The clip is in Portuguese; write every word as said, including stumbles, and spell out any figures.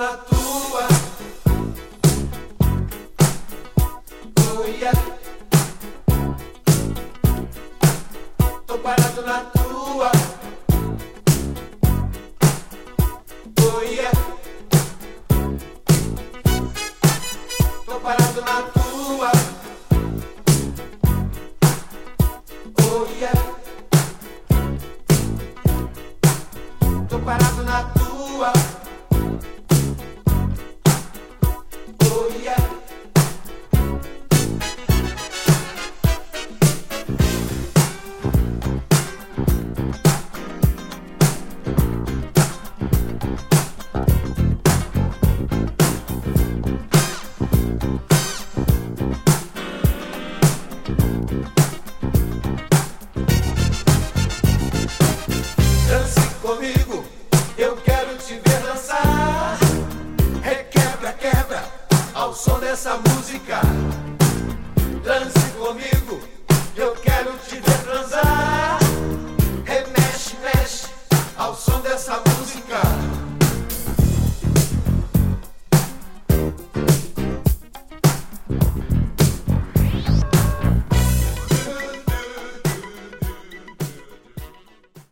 na tua. Oh yeah. Tô parado na tua. Oh yeah. Tô parado na tua. Oh yeah. Tô parado na tua. Oh yeah. Dance comigo.